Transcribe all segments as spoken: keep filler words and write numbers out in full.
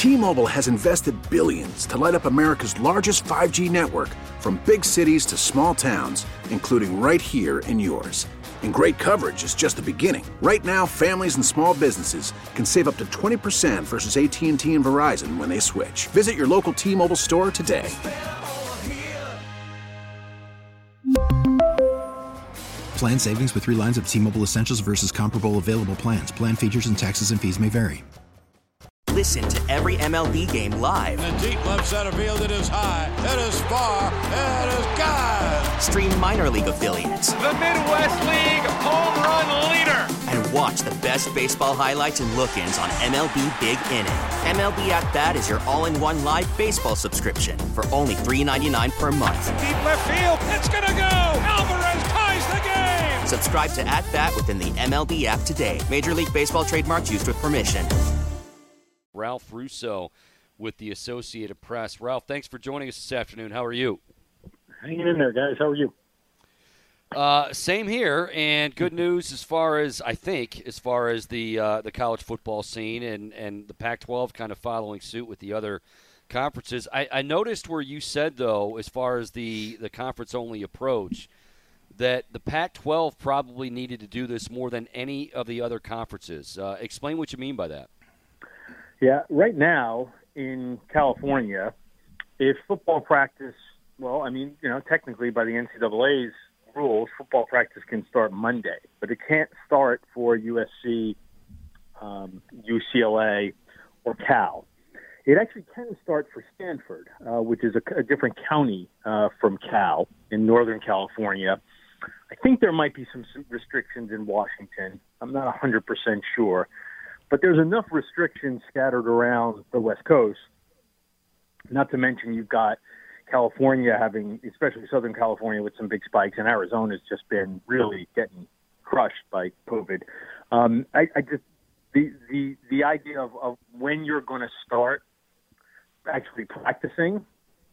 T-Mobile has invested billions to light up America's largest five G network, from big cities to small towns, including right here in yours. And great coverage is just the beginning. Right now, families and small businesses can save up to twenty percent versus A T and T and Verizon when they switch. Visit your local T-Mobile store today. Plan savings with three lines of T-Mobile Essentials versus comparable available plans. Plan features and taxes and fees may vary. Listen to every M L B game live. In the deep left center field, it is high, it is far, it is gone. Stream minor league affiliates. The Midwest League home run leader. And watch the best baseball highlights and look-ins on M L B Big Inning. M L B At Bat is your all-in-one live baseball subscription for only three dollars and ninety-nine cents per month. Deep left field, it's gonna go. Alvarez ties the game. Subscribe to At Bat within the M L B app today. Major League Baseball trademarks used with permission. Ralph Russo with the Associated Press. Ralph, thanks for joining us this afternoon. How are you? Hanging in there, guys. How are you? Uh, same here, and good news as far as, I think, as far as the uh, the college football scene and, and the Pac twelve kind of following suit with the other conferences. I, I noticed where you said, though, as far as the, the conference-only approach, that the Pac twelve probably needed to do this more than any of the other conferences. Uh, explain what you mean by that. Yeah, right now in California, if football practice, well, I mean, you know, technically by the N C double A's rules, football practice can start Monday, but it can't start for U S C, um, U C L A, or Cal. It actually can start for Stanford, uh, which is a, a different county uh, from Cal in Northern California. I think there might be some restrictions in Washington. I'm not one hundred percent sure. But there's enough restrictions scattered around the West Coast, not to mention you've got California having, especially Southern California, with some big spikes, and Arizona's just been really getting crushed by COVID. Um, I, I just the the the idea of, of when you're going to start actually practicing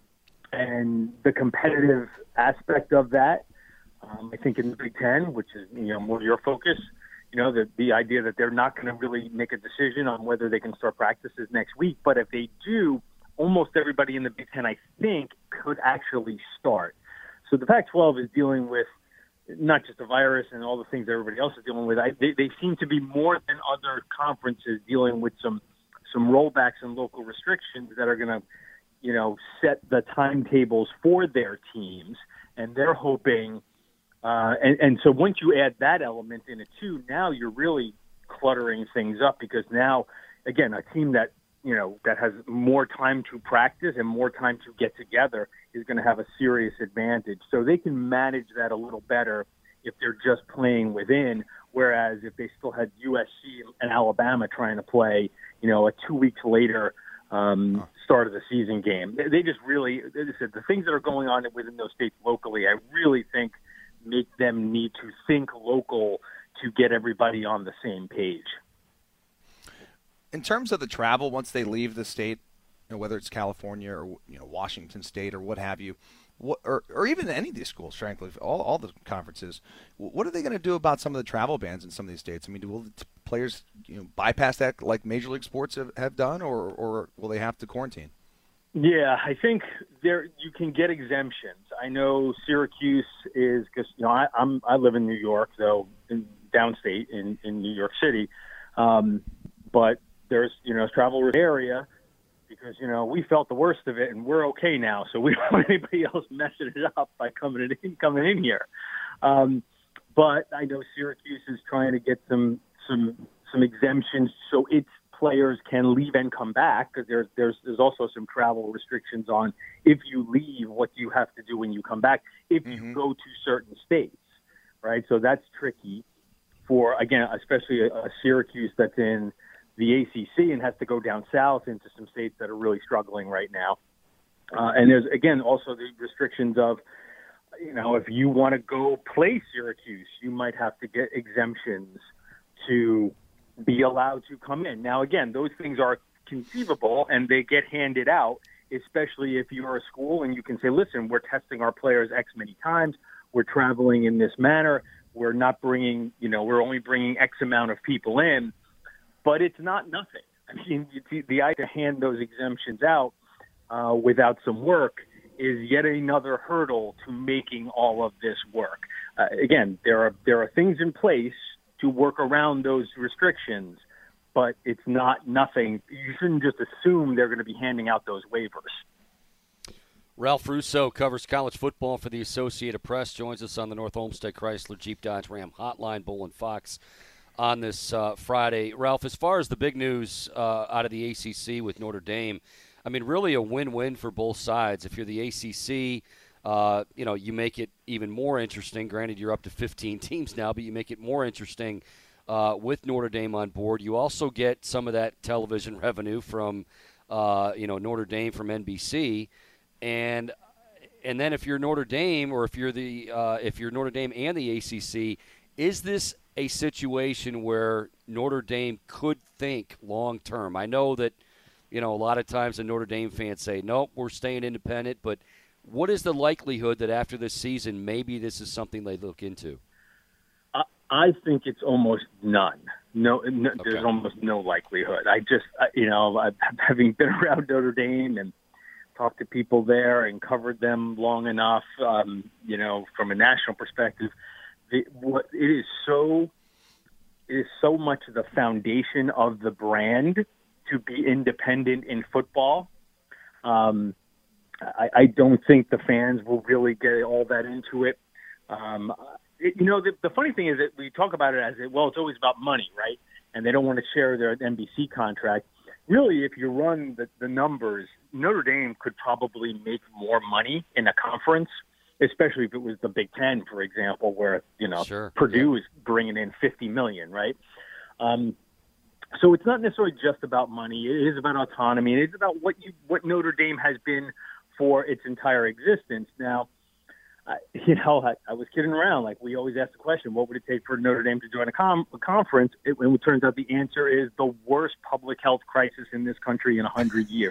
and the competitive aspect of that, um, I think in the Big Ten, which is you know more your focus. You know, the, the idea that they're not going to really make a decision on whether they can start practices next week. But if they do, almost everybody in the Big Ten, I think, could actually start. So the Pac twelve is dealing with not just the virus and all the things everybody else is dealing with. I, they, they seem to be more than other conferences dealing with some some rollbacks and local restrictions that are going to, you know, set the timetables for their teams. And they're hoping Uh, and, and so once you add that element in it too, now you're really cluttering things up because now, again, a team that, you know, that has more time to practice and more time to get together is going to have a serious advantage. So they can manage that a little better if they're just playing within, whereas if they still had U S C and Alabama trying to play, you know, a two weeks later um, start of the season game. They, they just really, as I said, the things that are going on within those states locally, I really think make them need to think local to get everybody on the same page. In terms of the travel, once they leave the state, you know, whether it's California or you know Washington State or what have you, what, or or even any of these schools, frankly, all all the conferences, what are they going to do about some of the travel bans in some of these states? I mean, will the players you know bypass that like Major League Sports have, have done, or or will they have to quarantine? Yeah, I think there you can get exemptions. I know Syracuse is because you know I, I'm I live in New York, though in downstate in, in New York City, um, but there's you know travel area because you know we felt the worst of it and we're okay now, so we don't want anybody else messing it up by coming in coming in here. Um, but I know Syracuse is trying to get some some some exemptions so it's. Players can leave and come back because there's there's there's also some travel restrictions on if you leave, what do you have to do when you come back if mm-hmm. you go to certain states, right? So that's tricky for again, especially a, a Syracuse that's in the A C C and has to go down south into some states that are really struggling right now. Uh, and there's again also the restrictions of, you know, if you want to go play Syracuse, you might have to get exemptions to be allowed to come in. Now, again, those things are conceivable and they get handed out, especially if you're a school and you can say, listen, we're testing our players X many times. We're traveling in this manner. We're not bringing, you know, we're only bringing X amount of people in, but it's not nothing, I mean, the, the idea to hand those exemptions out uh, without some work is yet another hurdle to making all of this work. Uh, again, there are there are things in place to work around those restrictions, but it's not nothing. You shouldn't just assume they're going to be handing out those waivers. Ralph Russo covers college football for the Associated Press, joins us on the North Olmsted Chrysler Jeep Dodge Ram Hotline, Bull and Fox, on this uh, Friday. Ralph, as far as the big news uh, out of the A C C with Notre Dame, I mean, really a win-win for both sides. If you're the A C C, uh, you know, you make it even more interesting. Granted, you're up to fifteen teams now, but you make it more interesting uh, with Notre Dame on board. You also get some of that television revenue from, uh, you know, Notre Dame from N B C. And and then if you're Notre Dame, or if you're the uh, if you're Notre Dame and the A C C, is this a situation where Notre Dame could think long term? I know that, you know, a lot of times the Notre Dame fans say, nope, we're staying independent. But what is the likelihood that after this season, maybe this is something they look into? I, I think it's almost none. No, no okay. There's almost no likelihood. I just, you know, I, having been around Notre Dame and talked to people there and covered them long enough, um, you know, from a national perspective, the, what it is so it is so much the foundation of the brand to be independent in football. Um, I, I don't think the fans will really get all that into it. Um, it you know, the, the funny thing is that we talk about it as, it, well, it's always about money, right? And they don't want to share their N B C contract. Really, if you run the, the numbers, Notre Dame could probably make more money in a conference, especially if it was the Big Ten, for example, where, you know, sure. Purdue yeah. is bringing in fifty million dollars, right? Um, so it's not necessarily just about money. It is about autonomy. It is about what you what Notre Dame has been for its entire existence. Now, uh, you know, I, I was kidding around. Like, we always ask the question, what would it take for Notre Dame to join a, com- a conference? It, and it turns out the answer is the worst public health crisis in this country in one hundred years.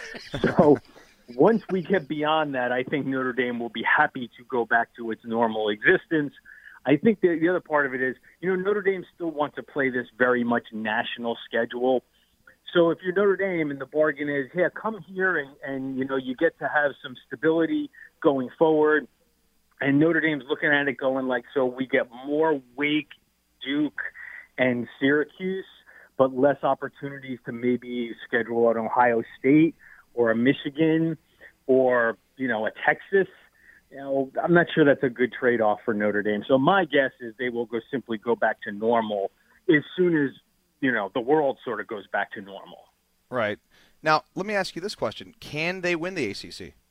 So once we get beyond that, I think Notre Dame will be happy to go back to its normal existence. I think the, the other part of it is, you know, Notre Dame still wants to play this very much national schedule. So if you're Notre Dame and the bargain is, yeah, come here and, and, you know, you get to have some stability going forward. And Notre Dame's looking at it going like, so we get more Wake, Duke, and Syracuse, but less opportunities to maybe schedule an Ohio State or a Michigan or, you know, a Texas. You know, I'm not sure that's a good trade-off for Notre Dame. So my guess is they will go simply go back to normal as soon as, you know, the world sort of goes back to normal. Right. Now, let me ask you this question. Can they win the A C C?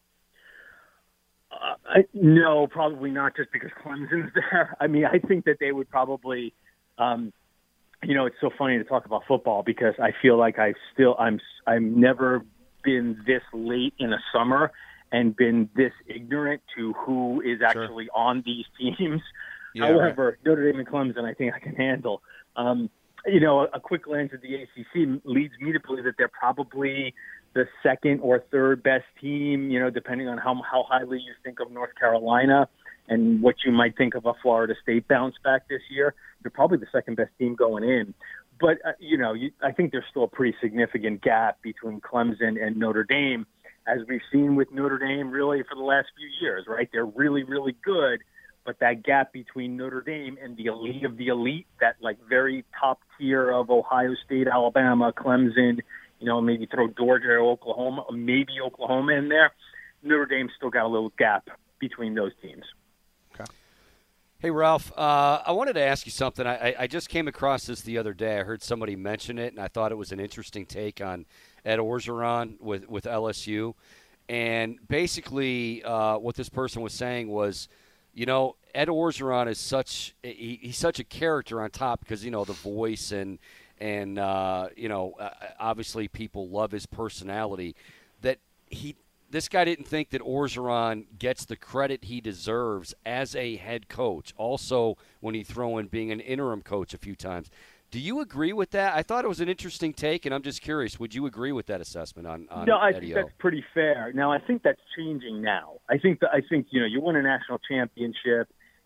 Uh, I, no, probably not, just because Clemson's there. I mean, I think that they would probably, um, you know, it's so funny to talk about football because I feel like I still, I'm, I'm never been this late in a summer and been this ignorant to who is actually sure. on these teams. Yeah, However, right. Notre Dame and Clemson, I think I can handle. Um, you know, a, a quick glance at the A C C leads me to believe that they're probably the second or third best team, you know, depending on how how highly you think of North Carolina and what you might think of a Florida State bounce back this year. They're probably the second best team going in. But, uh, you know, you, I think there's still a pretty significant gap between Clemson and Notre Dame, as we've seen with Notre Dame really for the last few years, right? They're really, really good. But that gap between Notre Dame and the elite of the elite, that like very top tier of Ohio State, Alabama, Clemson, you know, maybe throw Georgia or Oklahoma, maybe Oklahoma in there, Notre Dame's still got a little gap between those teams. Okay. Hey, Ralph, uh, I wanted to ask you something. I, I just came across this the other day. I heard somebody mention it, and I thought it was an interesting take on Ed Orgeron with, with L S U. And basically uh, what this person was saying was, you know, Ed Orgeron is such he, he's such a character on top because, you know, the voice and, and uh, you know, uh, obviously people love his personality, that he this guy didn't think that Orgeron gets the credit he deserves as a head coach. Also, when he throw in being an interim coach a few times. Do you agree with that? I thought it was an interesting take, and I'm just curious. Would you agree with that assessment on, on No, I Eddie think O? that's pretty fair. Now, I think that's changing now. I think that I think you know you win a national championship,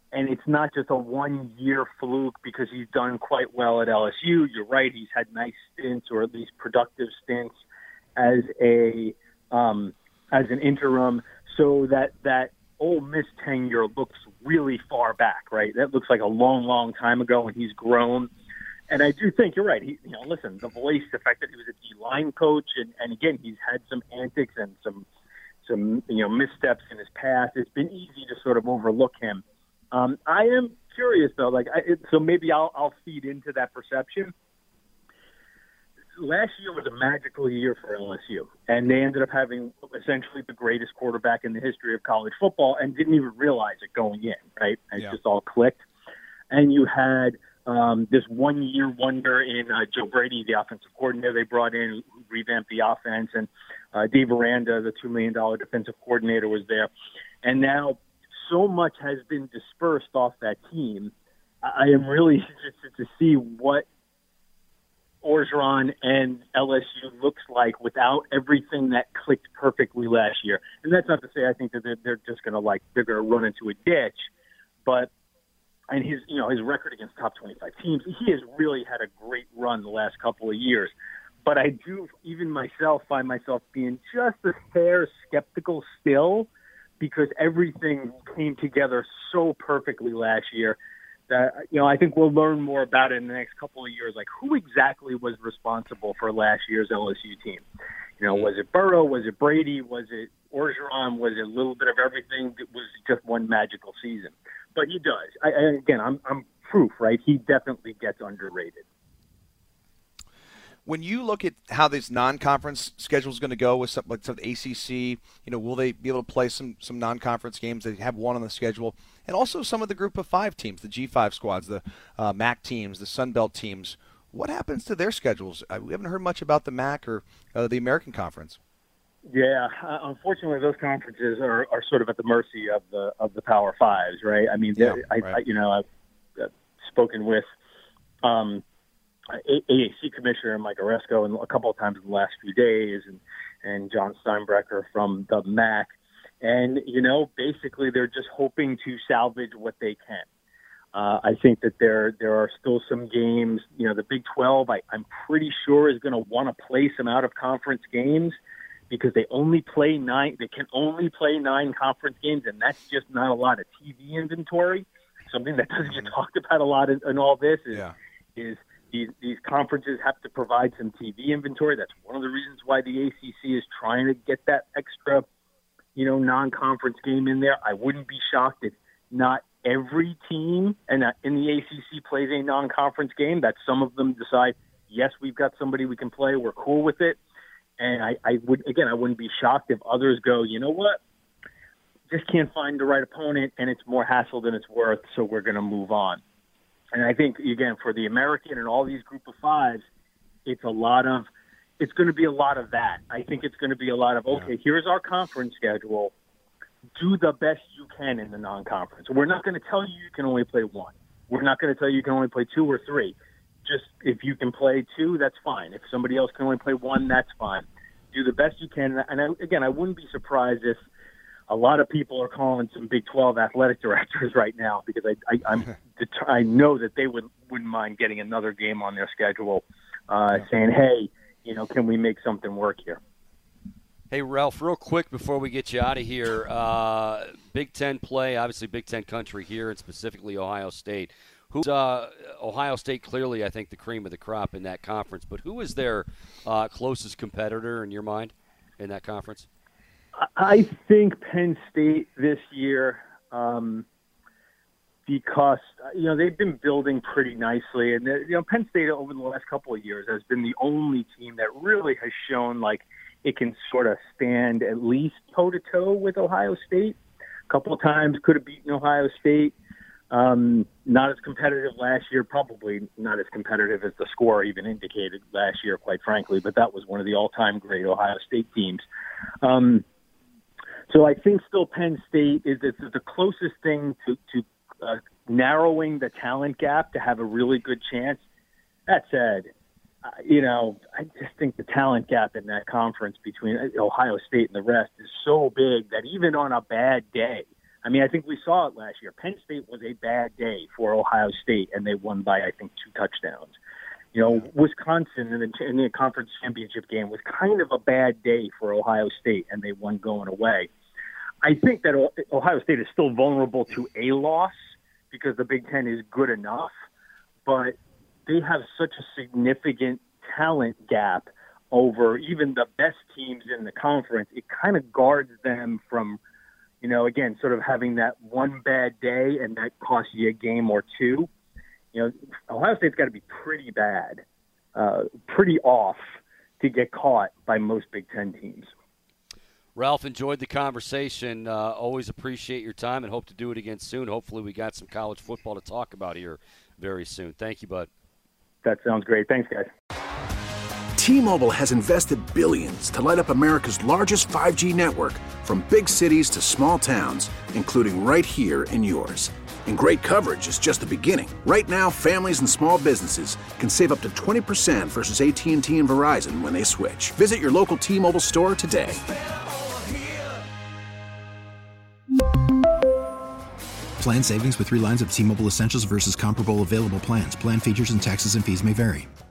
and it's not just a one-year fluke because he's done quite well at L S U. You're right; he's had nice stints, or at least productive stints, as a um, as an interim. So that that Ole Miss tenure looks really far back, right? That looks like a long, long time ago, and he's grown. And I do think you're right. He, you know, listen, the voice, the fact that he was a D-line coach, and, and again, he's had some antics and some some you know missteps in his past. It's been easy to sort of overlook him. Um, I am curious though, like I, it, so maybe I'll I'll feed into that perception. Last year was a magical year for L S U, and they ended up having essentially the greatest quarterback in the history of college football, and didn't even realize it going in. Right, and yeah. It just all clicked. And you had um, this one-year wonder in uh, Joe Brady, the offensive coordinator they brought in, who revamped the offense, and uh, Dave Aranda, the two million dollars defensive coordinator, was there. And now so much has been dispersed off that team. I am really interested to see what Orgeron and L S U looks like without everything that clicked perfectly last year. And that's not to say I think that they're, they're just going to like they're going to run into a ditch, but and his you know his record against top twenty-five teams, he has really had a great run the last couple of years. But I do, even myself, find myself being just a hair skeptical still, because everything came together so perfectly last year that, you know, I think we'll learn more about it in the next couple of years. Like, who exactly was responsible for last year's L S U team? You know, was it Burrow? Was it Brady? Was it Orgeron? Was it a little bit of everything? It was just one magical season. But he does. I, I, again, I'm, I'm proof, right? He definitely gets underrated. When you look at how this non-conference schedule is going to go with something like the A C C, you know, will they be able to play some some non-conference games? They have one on the schedule, and also some of the Group of Five teams, the G five squads, the uh, M A C teams, the Sun Belt teams. What happens to their schedules? Uh, we haven't heard much about the M A C or uh, the American Conference. Yeah, uh, unfortunately, those conferences are, are sort of at the mercy of the of the Power Fives, right? I mean, yeah, I, right. I, you know, I've, I've spoken with um, A A C Commissioner Mike Oresco and a couple of times in the last few days, and and John Steinbrecher from the M A C, and you know, basically, they're just hoping to salvage what they can. Uh, I think that there there are still some games. You know, the Big twelve, I, I'm pretty sure, is going to want to play some out of conference games, because they only play nine. They can only play nine conference games, and that's just not a lot of T V inventory. Something that doesn't get talked about a lot in, in all this is yeah. is these these conferences have to provide some T V inventory. That's one of the reasons why the A C C is trying to get that extra, you know, non-conference game in there. I wouldn't be shocked if not every team and in the A C C plays a non-conference game. That some of them decide, yes, we've got somebody we can play. We're cool with it. And I, I would, again, I wouldn't be shocked if others go, you know what, just can't find the right opponent, and it's more hassle than it's worth, so we're going to move on. And I think, again, for the American and all these Group of Fives, it's a lot of, it's going to be a lot of that. I think it's going to be a lot of, okay, yeah. here's our conference schedule. Do the best you can in the non-conference. We're not going to tell you you can only play one. We're not going to tell you you can only play two or three. Just if you can play two, that's fine. If somebody else can only play one, that's fine. Do the best you can. And I, again, I wouldn't be surprised if a lot of people are calling some Big twelve athletic directors right now, because I, I, I'm I know that they would, wouldn't mind getting another game on their schedule, uh, saying, hey, you know, can we make something work here? Hey, Ralph, real quick before we get you out of here, uh, Big Ten play, obviously Big Ten country here, and specifically Ohio State. Who's uh, Ohio State clearly, I think, the cream of the crop in that conference, but who is their uh, closest competitor in your mind in that conference? I think Penn State this year, um, because, you know, they've been building pretty nicely. And, you know, Penn State over the last couple of years has been the only team that really has shown like it can sort of stand at least toe-to-toe with Ohio State. A couple of times could have beaten Ohio State. Um, not as competitive last year, probably not as competitive as the score even indicated last year, quite frankly, but that was one of the all-time great Ohio State teams. Um, so I think still Penn State is the, the closest thing to, to uh, narrowing the talent gap to have a really good chance. That said, uh, you know, I just think the talent gap in that conference between Ohio State and the rest is so big that even on a bad day, I mean, I think we saw it last year. Penn State was a bad day for Ohio State, and they won by, I think, two touchdowns. You know, Wisconsin in the, in the conference championship game was kind of a bad day for Ohio State, and they won going away. I think that Ohio State is still vulnerable to a loss because the Big Ten is good enough, but they have such a significant talent gap over even the best teams in the conference. It kind of guards them from, you know, again, sort of having that one bad day and that costs you a game or two. You know, Ohio State's got to be pretty bad, uh, pretty off to get caught by most Big Ten teams. Ralph, enjoyed the conversation. Uh, always appreciate your time and hope to do it again soon. Hopefully we got some college football to talk about here very soon. Thank you, bud. That sounds great. Thanks, guys. T-Mobile has invested billions to light up America's largest five G network, from big cities to small towns, including right here in yours. And great coverage is just the beginning. Right now, families and small businesses can save up to twenty percent versus A T and T and Verizon when they switch. Visit your local T-Mobile store today. Plan savings with three lines of T-Mobile Essentials versus comparable available plans. Plan features and taxes and fees may vary.